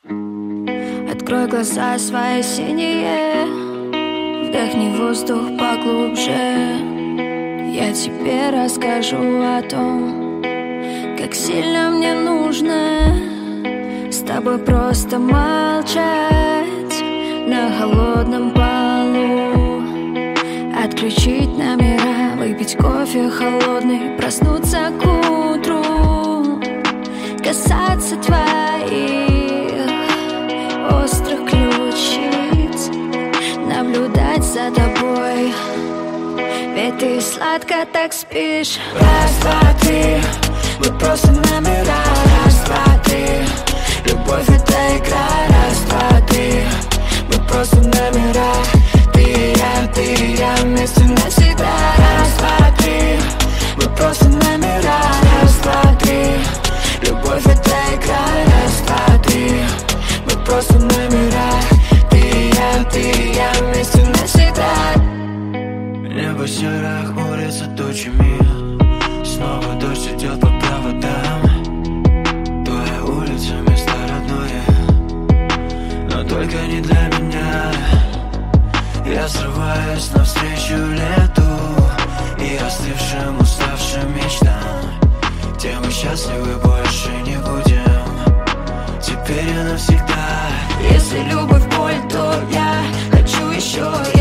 Открой глаза свои синие, вдохни воздух поглубже. Я тебе расскажу о том, как сильно мне нужно с тобой просто молчать на холодном полу. Отключить номера, выпить кофе холодный, проснуться к утру, касаться твоих острых ключиц, наблюдать за тобой, ведь ты сладко так спишь. Раз, два, три, мы просто номера. Раз, два, три, любовь это игра. Раз, два, три, мы просто номера. Ты и я вместе навсегда. Раз, два, три, мы просто номера. Раз, два, три, любовь это игра. Раз, два, три, мы просто номера. Ты и я вместе навсегда. Небо серое, хмурится тучами. Снова дождь идет по проводам. Твоя улица, место родное, но только не для меня. Я срываюсь навстречу лету и остывшим, уставшим мечтам, где мы счастливы больше не будем. Теперь и навсегда. Если любовь боль, то я хочу еще.